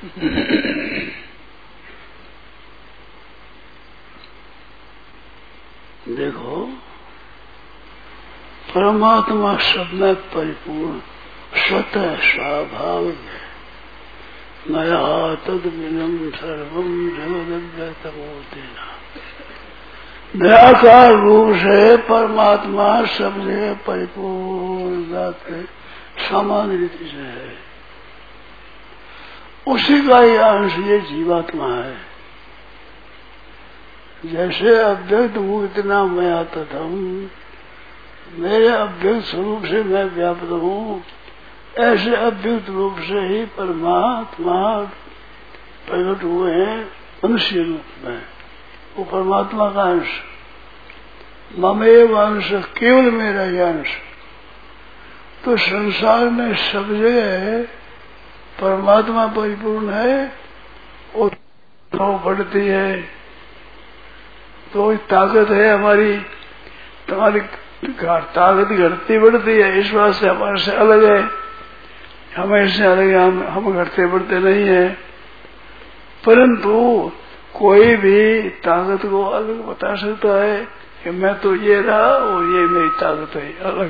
देखो, परमात्मा सब में परिपूर्ण स्वतः स्वाभाविक है। नया तद विनम सर्वम जगदव्यतमोतेना। निराकार रूप से परमात्मा सब जगह परिपूर्ण सामान्य रीति से है। उसी का ही अंश ये जीवात्मा है। जैसे अव्यक्त मूर्तिना मया तथम, मेरे अव्यक्त स्वरूप से मैं व्याप्त हूँ, ऐसे अव्यक्त रूप से ही परमात्मा प्रकट हुए हैं मनुष्य रूप में। वो परमात्मा का अंश, ममेव अंश, केवल मेरा ही अंश। तो संसार में सब जगह परमात्मा परिपूर्ण है और तो बढ़ती है। तो ताकत है हमारी, तुम्हारी ताकत घटती बढ़ती है, इस बात से हमारे से अलग है। हमें इससे अलग है, हम घटते बढ़ते नहीं है। परंतु कोई भी ताकत को अलग बता सकता है कि मैं तो ये रहा और ये मेरी ताकत है, अलग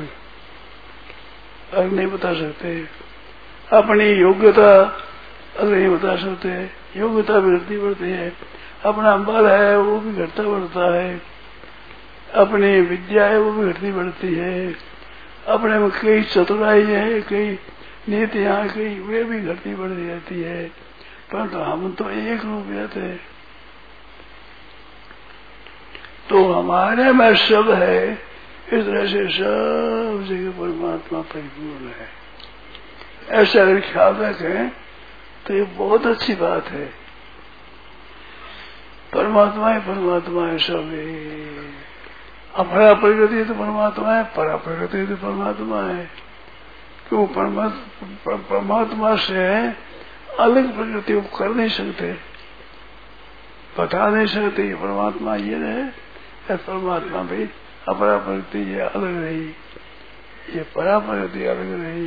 नहीं बता सकते। अपनी योग्यता अलग नहीं बता सकते, योग्यता भी घटती बढ़ती है। अपना बल है वो भी घटता बढ़ता है, अपनी विद्या है वो भी घटती बढ़ती है, अपने में कई चतुराई है, कई नीतियां, कई वे भी घटती बढ़ती रहती है। परंतु हम तो एक रूप रहते हैं। तो हमारे में सब है, इस तरह से सब जगह परमात्मा परिपूर्ण है। ऐसा अगर ख्याल रखें तो ये बहुत अच्छी बात है। परमात्मा है सब। अपरा प्रकृति है तो परमात्मा है, परा प्रकृति है तो परमात्मा है। क्यों? परमात्मा से अलग प्रकृति को कर नहीं सकते, बता नहीं सकते ये परमात्मा ये रहे, परमात्मा भी अपरा प्रकृति ये अलग रही, ये परा प्रकृति अलग रही।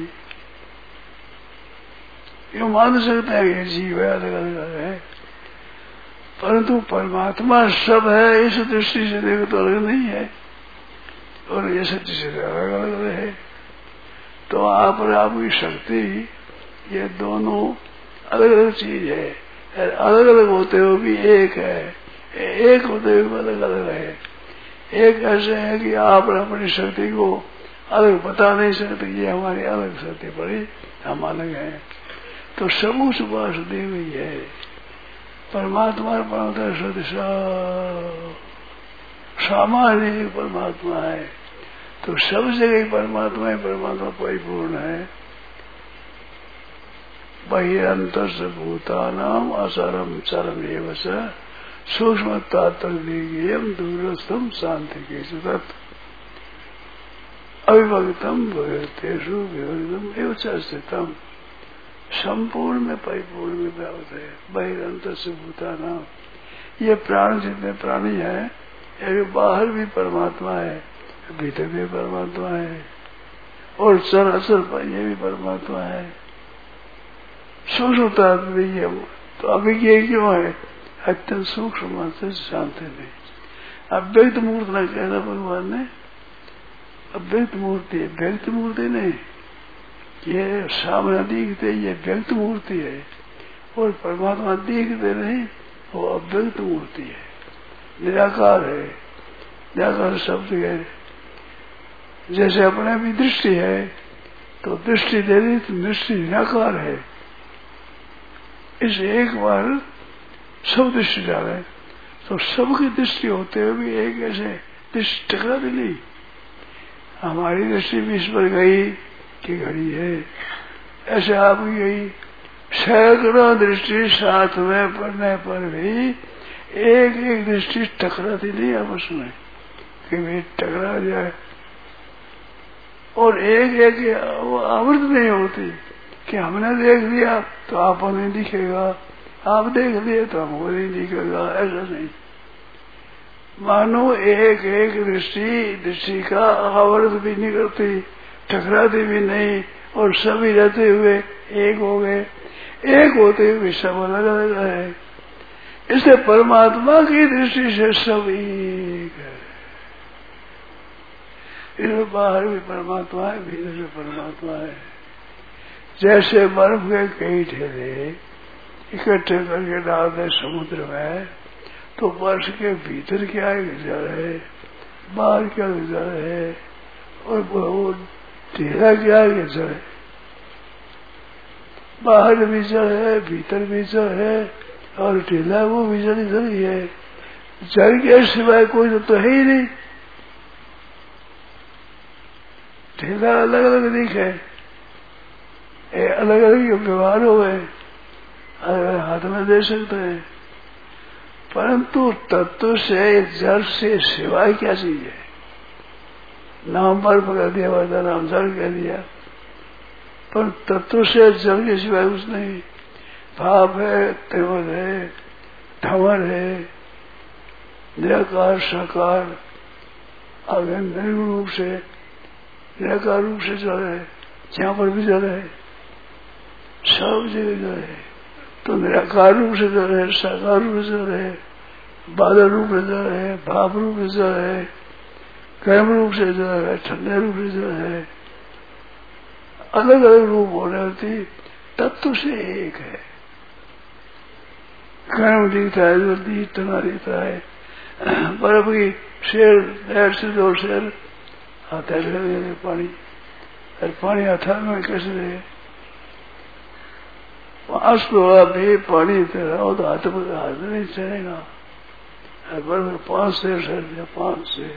यूँ मान सकते हैं ये जीव है, अलग अलग है। परंतु परमात्मा सब है, इस दृष्टि से देखो तो अलग नहीं है, और ये सच्ची से अलग अलग है। तो आप और आपकी शक्ति, ये दोनों अलग अलग चीज है। अलग अलग होते हुए भी एक है, एक होते हुए भी अलग अलग है। एक ऐसे है कि आप अपनी शक्ति को अलग बता नहीं सकते, ये हमारी अलग शक्ति पड़ी, हम अलग हैं। तो सबूत वासुदेव ही है। परमात्मा सामान्य परमात्मा है। तो सब जगह परमात्मा परिपूर्ण है। बहिरंतर से भूतानाम असरम चरम एव सूक्ष्म तात्पर्यम दूरस्थम शांति के तत् अविभक्तम विभक्तेषु विभक्तम एवं स्थितम। संपूर्ण में परिपूर्ण में व्याप्त है। बहिरंतर से भूतानाम, ये प्राण जितने प्राणी है, ये बाहर भी परमात्मा है, भीतर भी परमात्मा है, और चराचर ये भी परमात्मा है। सूक्ष्मता है। तो अभी ये क्यों है? अत्यंत सूक्ष्म से शांति नहीं। अव्यक्त मूर्ति न कहना भगवान ने, अव्यक्त मूर्ति है, व्यक्त मूर्ति नहीं। ये सामने दिखते ये व्यक्त मूर्ति है, और परमात्मा दिखते नहीं, वो अव्यक्त मूर्ति है, निराकार है। निराकार शब्द है। जैसे अपने भी दृष्टि है, तो दृष्टि दे दी तो दृष्टि निराकार है। इस एक बार सब दृष्टि डाले तो सबकी दृष्टि होते हुए भी एक ऐसे दृष्टि टकरा दिली। हमारी दृष्टि भी इस पर गई कि घड़ी है, ऐसे आपकी गई। सैकड़ों दृष्टि साथ में पढ़ने पर भी एक एक दृष्टि टकराती नहीं आपस में कि भाई टकरा जाए, और एक एक वो आवृत नहीं होती कि हमने देख लिया तो आपको नहीं दिखेगा, आप देख लिए तो हमको नहीं दिखेगा, ऐसा नहीं। मानो एक एक दृष्टि का आवृत भी नहीं करती, टकराती भी नहीं, और सभी रहते हुए एक हो गए। एक होते हुए सब अलग अलग है। इसलिए परमात्मा की दृष्टि से सब एक है। इसमें बाहर भी परमात्मा है, भीतर भी परमात्मा है। जैसे बर्फ के कई ढेरे इकट्ठे करके डाल दे समुद्र में, तो बर्फ के भीतर क्या जल है, बाहर क्या जल है, और वो ढेरा क्या जल है। बाहर भी जल है, भीतर भी जल है, और ढेला वो भी जल ही है। जल के सिवाय कोई तो है ही नहीं। ढेला अलग अलग दिखे, अलग अलग व्यवहार हो गए, अलग अलग हाथ में दे सकते हैं, परंतु तत्व से जल से सिवाय क्या चीज है। नाम पर पकड़ दिया, वर्दा नाम जल कह दिया, पर तत्व से जल के सिवाय कुछ नहीं। भाप है, त्रिवद है, धमर है, निराकार साकार, आगे निर्गुण रूप से निराकार रूप से जल है, जहाँ पर भी जल है, सब जगह जल है। तो निराकार रूप से जल है, साकार रूप से जल है, बादल रूप से जल है, भाप रूप से जल है, गर्म रूप से जल है, ठंडे रूप से जल है, अलग अलग रूप होने होती, तत्व से एक है। गर्म दिखता है, जल्दी तना दिखता है, बर्फ की शेर नहर से 2 शेर आता है पानी, और पानी आता में कैसे रहे। 5 भी पानी तेरा हो तो हाथ नहीं चलेगा। बर्फ 5 शेर दिया, 5 से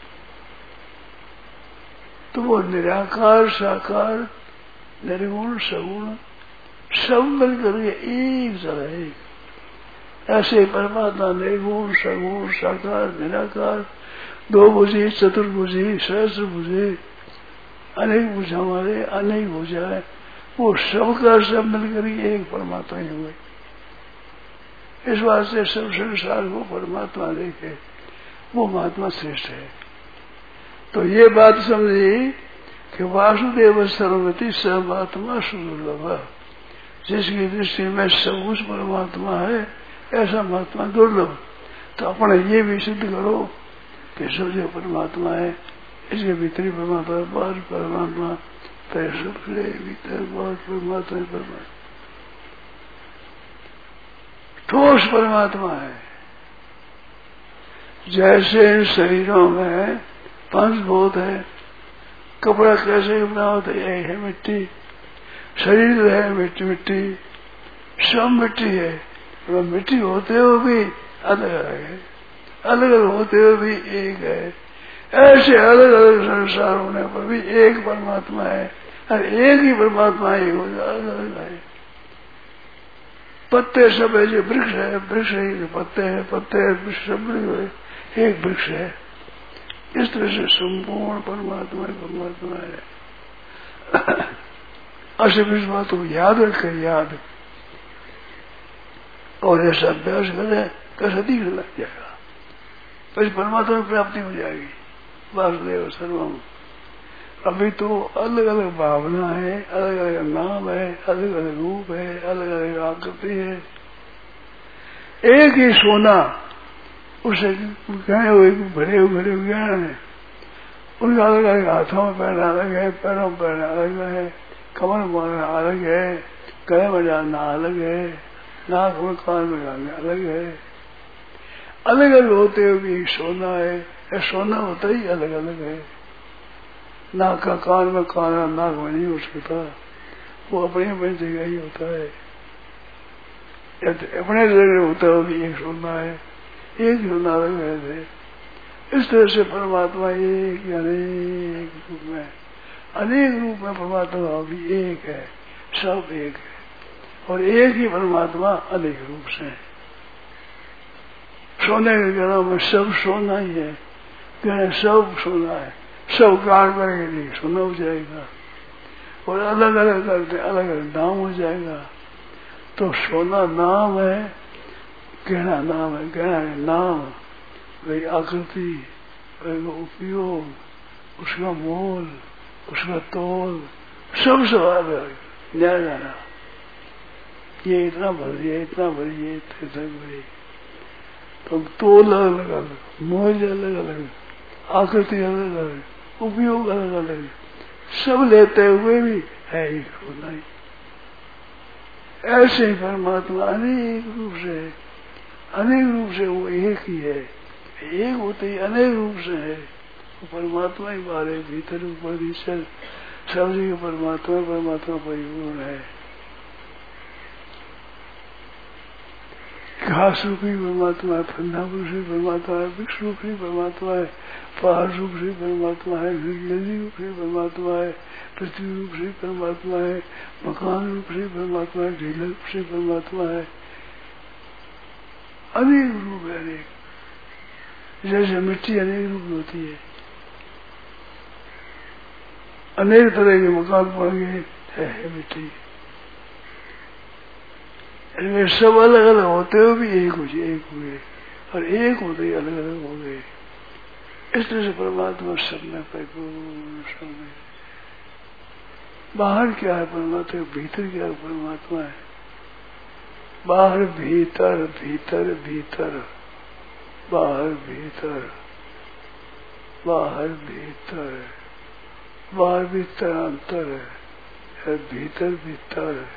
तो वो निराकार साकार निर्गुण सगुण सब मिलकर के एक जल है। ऐसे परमात्मा निर्गुण सगुण साकार निराकार 2 भुजी, चतुर्भुजी, सहस्त्र भुजी, अनेक भुजा हमारे अनेक भुजा है, वो सबका सब मिलकर एक परमात्मा ही हुए। इस बात से सब संसार को परमात्मा देखे, वो महात्मा श्रेष्ठ है। तो ये बात समझी कि वासुदेव सर्वगति सर्वात्मा सुदुर्लभ, जिसकी दृष्टि में सब कुछ परमात्मा है, ऐसा महात्मा दुर्लभ। तो अपने ये भी सिद्ध करो कि सब जो परमात्मा है, इसके भीतरी परमात्मा, बाहर परमात्मा, सबसे भीतर बहुत परमात्मा है। परमात्मा ठोस परमात्मा है। जैसे इन शरीरों में 5 भूत है, कपड़ा कैसे बनाओ तो यही है मिट्टी, शरीर है मिट्टी, मिट्टी सब मिट्टी है। तो मिट्टी होते हुए भी अलग अलग है, अलग अलग होते हुए भी एक है। ऐसे अलग अलग संसार होने पर भी एक परमात्मा है, और एक ही परमात्मा ही हो जाए, अलग अलग है। पत्ते सब है, जो वृक्ष है, वृक्ष है, पत्ते हैं, पत्ते है, वृक्ष सब एक वृक्ष है। इस तरह से संपूर्ण परमात्मा परमात्मा है। अशुभ बात को याद रखे, याद, और ऐसा अभ्यास करें कैसा दिखने लग जाएगा, फिर परमात्मा की प्राप्ति हो जाएगी। वासुदेव सर्वम। अभी तो अलग अलग भावना है, अलग अलग नाम है, अलग अलग रूप है, अलग अलग आकृति है। एक ही सोना, उसे गए हुए भरे हुए ज्ञान है, उनका अलग अलग हाथों में पहनना अलग है, पैरों में पहनना अलग है, कमर में पहनना अलग है, गले में डालना अलग है, नाक में कान में डालना अलग है। अलग अलग होते हुए भी सोना है, सोना होता ही अलग अलग है। नाक का कान में काना, नाक में नहीं हो सकता, वो अपने अपनी जगह ही होता है। अपने जगह होता है भी एक सोना है, एक सोना अलग है। इस तरह से परमात्मा एक अनेक रूप में, अनेक रूप में परमात्मा भी एक है, सब एक है, और एक ही परमात्मा अनेक रूप से है। सोने के गणों में सब सोना ही है, गहने सब सोना है, सब गाड़ करेंगे नहीं सोना हो जाएगा, और अलग अलग करते अलग अलग नाम हो जाएगा। तो सोना नाम है, गहना नाम है, गहना है नाम, वही आकृति, वही उपयोग, उसका मोल, उसका तोल, सब सवाल है न्याय जाना। ये इतना भर दिया, इतना भरिए, इतने तक भरिए। तो तोल अलग अलग, मोज अलग अलग, आकृति अलग अलग, उपयोग अलग अलग, सब लेते हुए भी है एक होना ही। ऐसे ही परमात्मा अनेक रूप से है, अनेक रूप से वो एक ही है। एक होते ही अनेक रूप से है, वो परमात्मा ही बाहर भीतर ऊपर नीचे सब जगह परमात्मा परमात्मा परिपूर्ण है। घास रूप ही परमात्मा है, फंदा रूप से परमात्मा है, वृक्ष रूप से परमात्मा है, पहाड़ रूप से परमात्मा है, नदी रूप से परमात्मा है, पृथ्वी रूप से परमात्मा है, मकान रूप से परमात्मा है, ढीला रूप से परमात्मा है। अनेक रूप है, अनेक। जैसे मिट्टी अनेक रूप होती है, अनेक तरह के मकान बन गए है मिट्टी, इनमें सब अलग अलग होते हुए भी एक हुए और एक होते ही अलग अलग हो गए। इस तरह से परमात्मा सब में परिपूर्ण, सब में। बाहर क्या है परमात्मा, भीतर क्या है परमात्मा है। बाहर भीतर, भीतर भीतर, बाहर भीतर, बाहर भीतर, बाहर भीतर अंतर है, भीतर भीतर है,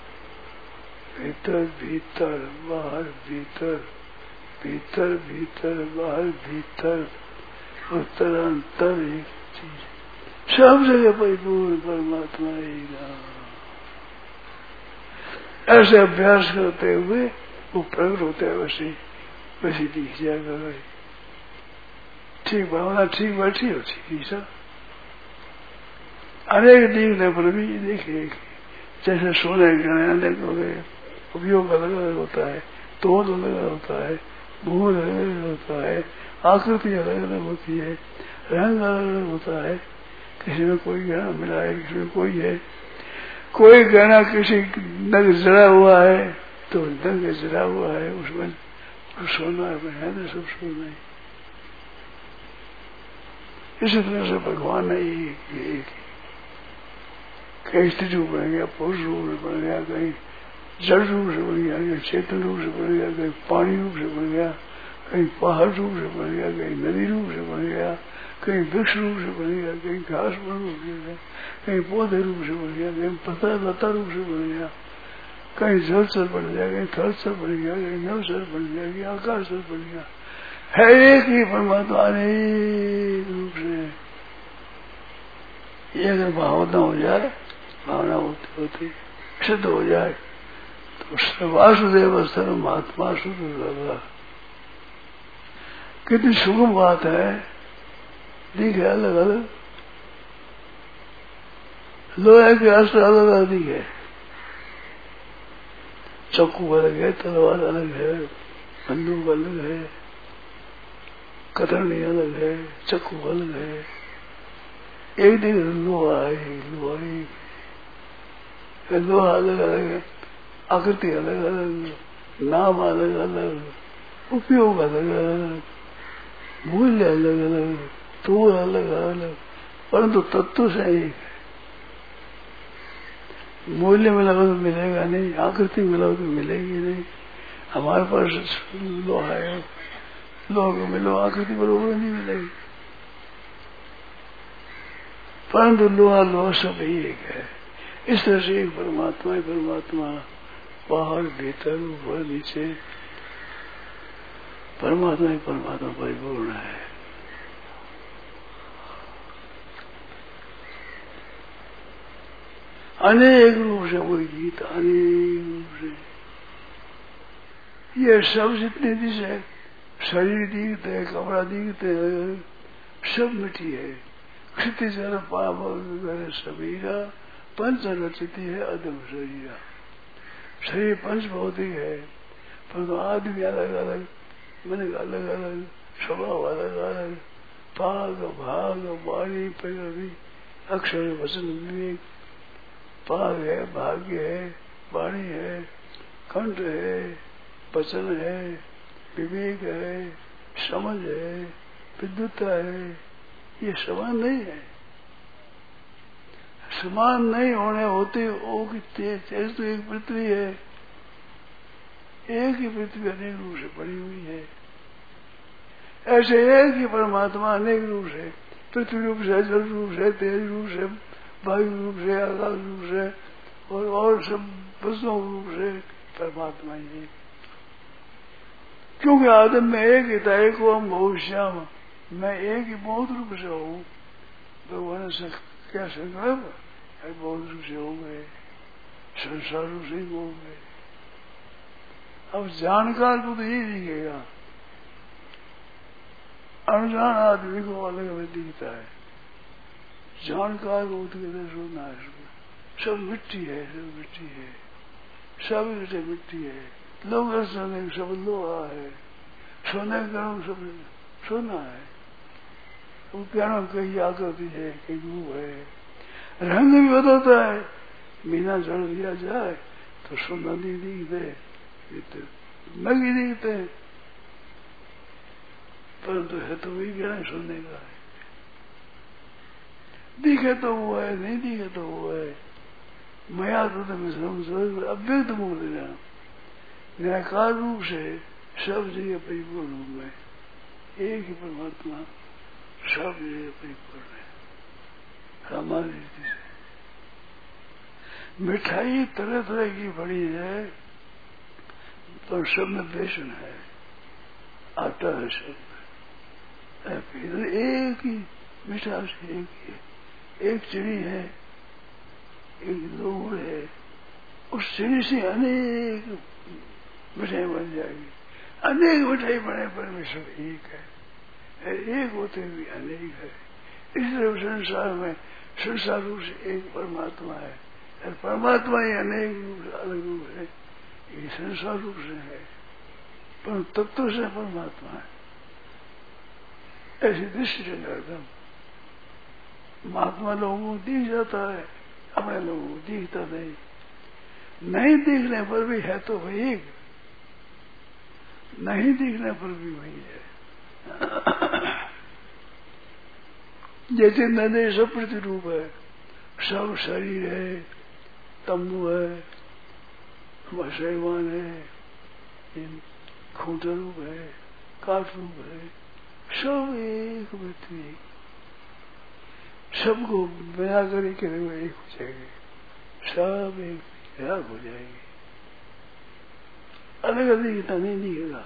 भीतर भीतर, बाहर भीतर, भीतर भीतर, बाहर भीतर, उत्तरांतर एक चीज, सब जगह परिपूर्ण परमात्मा ही ना। ऐसे अभ्यास करते हुए वो प्रकट होते हैं, वैसे दिख जाएगा। ठीक भावना ठीक बैठी हो, ठीक ही सब अनेक दिखने पर भी देखे, जैसे सोने गहने अनेक हो गए, उपयोग अलग अलग होता है, तोल अलग अलग होता है, मूल अलग अलग होता है, आकृति अलग अलग होती है, रंग अलग अलग होता है। किसी में कोई गहना मिला है, किसी में कोई है, कोई गहना किसी नग जड़ा हुआ है तो नग जड़ा हुआ है, उसमें सोना है ना, सब सोना है। इसी तरह से भगवान है एक, कहीं स्थिति रूप बन गया, पुरुष रूप से बन गया, कहीं जल रूप से बन गया, कहीं चेतन रूप से बन गया, कहीं पानी रूप से बन गया, कहीं पहाड़ रूप से बन गया, कहीं नदी रूप से बन गया, कहीं वृक्ष रूप से बन गया, कहीं घास रूप से बन गया, कहीं पौधे रूप से बन गया, कहीं पत्ता लता रूप से बन गया, कहीं जलचर बन गया, कहीं थलचर बन गया, कहीं नवचर बन गया, कहीं आकाशचर बन गया। है एक ही परमात्मा अनेक रूप से। ये अगर भावना हो जाए, भावना होती होती सिद्ध हो जाए तो वासुदेव सर्व महात्मा शुद्ध लगा। कितनी सुगम बात है, दिखे अलग अलग, लोहे के अस्त्र अलग अलग दिखे, चाकू अलग है, तलवार अलग है, बंदूक अलग है, कतरनी अलग है, चाकू अलग है। एक दिन लोहा अलग अलग है, आकृति अलग अलग, नाम अलग अलग, उपयोग अलग अलग, मूल्य अलग अलग, तोड़ अलग अलग, परंतु तत्व से एक है। मूल्य मिला तो मिलेगा नहीं, आकृति मिला तो मिलेगी नहीं। हमारे पास लोहा है, लोहा को मिलो आकृति बरोबर नहीं मिलेगी, परंतु लोहा सब ही एक है। इस तरह से एक परमात्मा ही परमात्मा, बाहर भीतर ऊपर नीचे परमात्मा ही परमात्मा परिपूर्ण है। अनेक रूप से कोई गीत, अनेक रूप से ये सब जितने दिशे, शरीर दिखते है, कपड़ा दिखते है, सब मिट्टी है। क्षिति जल पाप सबीरा पंच रचिति है अदम शरीरा। शरीर पंच भौतिक है, परंतु आदमी अलग अलग, मन अलग अलग, स्वभाव अलग अलग, पाग भाग वाणी प्रकृति अक्षर वचन विवेक, पाग है, भाग्य है, वाणी है, कंठ है, वचन है, विवेक है, समझ है, विद्युता है। ये समान नहीं है, समान नहीं होने होते तेज तो एक पृथ्वी है, एक ही पृथ्वी अनेक रूप से पड़ी हुई है, ऐसे एक ही परमात्मा अनेक रूप से, पृथ्वी रूप से, जल रूप से, तेज रूप से, वायु रूप से, आकाश रूप से और सब वस्तुओं रूप से परमात्मा ही है। क्योंकि आदम में एक ही था, एक ओम बहुश्याम, मैं एक ही बहुत रूप से हूँ। भगवान से क्या संकल्प है, बहुत रूप से हो गए, संसार रूप से हो गए। अब जानकार को तो यही दिखेगा, अनजान आदमी को अलग अलग दिखता है। जानकार को तो सोना है, सब मिट्टी है, सब मिट्टी है, सब मिट्टी है। लोग सोने सब लोहा है, सोने का सब सोना है। वो कहना कहीं आकृति है, कहीं रूप है, रंग भी बदलता है। मीना जड़ दिया जाए तो सोना नहीं दिखते, नगी दिखते हैं, परंतु है तो वही कहना सोने का है। दिखे तो वो है, नहीं दिखे तो वो है। माया तो तुम्हें अव्यक्त मूल देना, निराकार रूप से सब जगह परिपूर्ण रूप में एक ही परमात्मा सब जगह परिपूर्ण है। हमारी रीति से मिठाई तरह तरह की बड़ी है, पर सब में बेसन है, आटा है सब में। एक ही मिठास एक ही है, एक चिड़ी है, एक लोग है, उस चिड़ी से अनेक मिठाई बन जाएगी। अनेक मिठाई बने पर में सब एक है, एक होते भी अनेक है। इसलिए संसार में संसार रूप से एक परमात्मा है, और परमात्मा ही अनेक रूप से अलग रूप है, ये संसार रूप से है, पर तत्व से परमात्मा है। ऐसी दृष्टि से एकदम महात्मा लोगों को दिख जाता है, अपने लोगों को दिखता नहीं। नहीं दिखने पर भी है तो वही, नहीं दिखने पर भी वही है। जैसे नदी सब प्रतिरूप है, सब शरीर है, तंबू है, शैवान है, खूंटा रूप है, काठ रूप है, सब एक पृथ्वी, सबको बना करके एक हो जाएगी, सब एक हो जाएगी। अलग अलग इतना नहीं दिखेगा।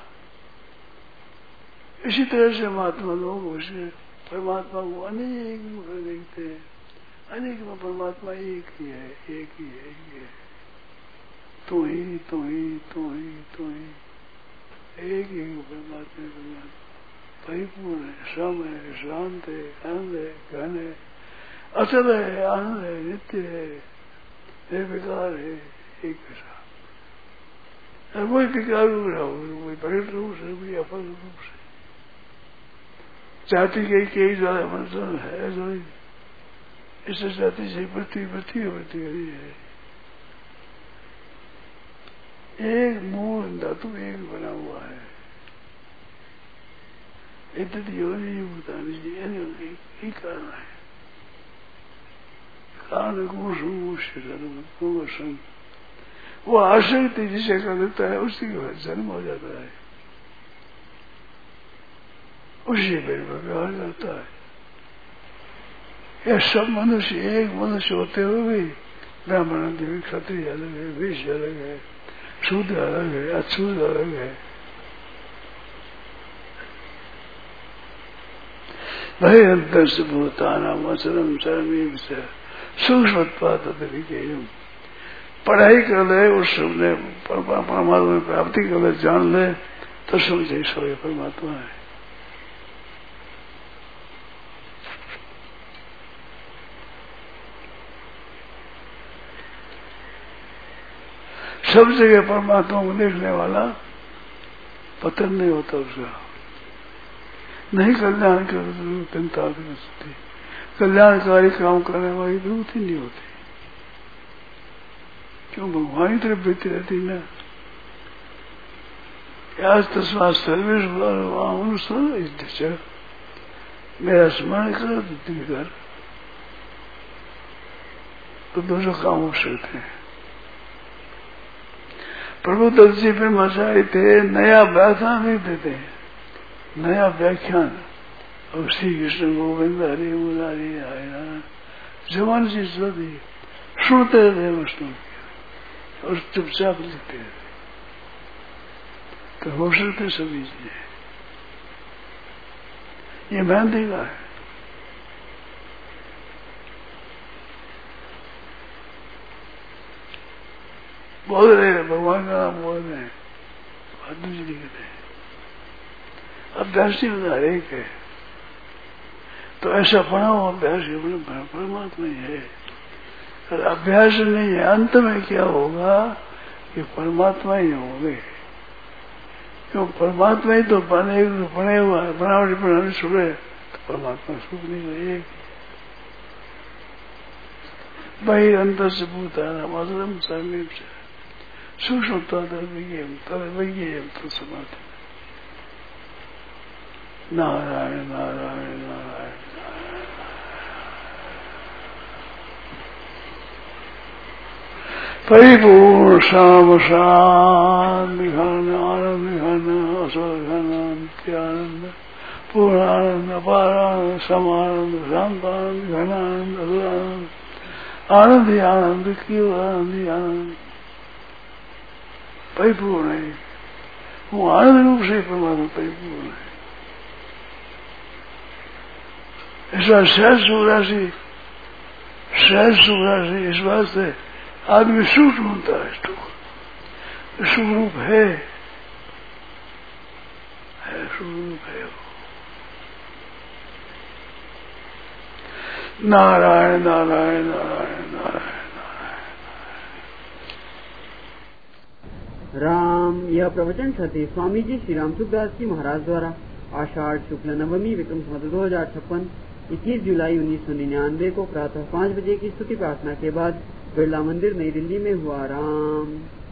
इसी तरह से महात्मा लोग उसे परमात्मा को अनेक रूप में देखते हैं, अनेक में परमात्मा एक ही है, एक ही है, एक ही है। तू ही तू ही तू ही तू ही, एक ही परमात्मा परिपूर्ण है, सम है, शांत है, आनंद है, घन है, अचल है, आनंद है, नित्य है, निर्विकार है, एक ऐसा। वही विकार रूप रहा हो, वही प्रकट रूप से, वही अपर रूप से। जाति के ज्यादा मंत्र है जो इससे जाति से पृथ्वी पृथ्वी पृथ्वी है। एक मूल धातु एक बना हुआ है। इतनी योनि भूतानी जी कारण है। कारण को संग वो आसक्ति जिसे कर देता है उसी के बाद जन्म हो जाता है, उसी पर व्यवहार करता है। यह सब मनुष्य एक मनुष्य होते हुए भी ब्राह्मण देवी क्षत्रिय अलग है, वैश्य अलग है, शूद्र अलग है, अछूत अलग है। भय अंतर से भूताना वचनम चरम से सूक्ष्म पढ़ाई कर ले, उस सबने परमात्मा में प्राप्ति कर ले, जान ले तो समझे सो परमात्मा है। सब जगह परमात्मा को देखने वाला पतन नहीं होता उसका, नहीं कल्याण चिंता करती, कल्याणकारी काम करने वाली प्रवृत्ति नहीं होती। क्यों भगवान की तरफ वृत्ति रहती ना। आज तस्मात सर्वेश मेरा स्मरण कर बुद्धि कर, तो दोनों काम हो सकते हैं। प्रभु दत्त जी ब्रह्मचारी थे, नया व्याख्यान नहीं देते, नया व्याख्यान। और श्री कृष्ण गोविंद हरि मुरारी आया जवान जी सदी सुनते थे विष्णु और चुपचाप लिखते थे। तो हो सकते सभी चीजें, ये मैं देखा है। बोल रहे भगवान का नाम बोल रहे हैं, बात जी लिख रहे हैं, अभ्यास ही हर एक है। तो ऐसा बना हुआ अभ्यास परमात्मा ही है। और अभ्यास नहीं है, अंत में क्या होगा कि परमात्मा ही होंगे। क्यों परमात्मा ही तो बने हुआ है, बनावटी छुड़े तो परमात्मा सुख नहीं रहे। भाई अंतर से भूताना मधुरम समीप से सूक्ष्म तदविज्ञेयम तो समाधि। नारायण नारायण नारायण परिपूर्ण शाम शांत दिखाना, आनंद दिखाना, असर दिखाना, नित्यानंद, पूर्णानंद, अपारानंद, समानंद, शांतानंद, घनानंद, असुरानंद, आनंद ही आनंद, केवल आनंद ही आनंद परिपूर्ण है। वो आनंद रूप से परमात्मा परिपूर्ण है। ऐसा सहज सुराशि इस बात से आदमी सुख ढूंढता है। सुख रूप है सुख रूप है। नारायण नारायण नारायण नारायण राम। यह प्रवचन सती स्वामी जी श्री राम सुखदास जी महाराज द्वारा आषाढ़ शुक्ल नवमी विक्रम संवत 2056 21 जुलाई 1999 को प्रातः 5 बजे की स्तुति प्रार्थना के बाद बिरला मंदिर नई दिल्ली में हुआ। राम।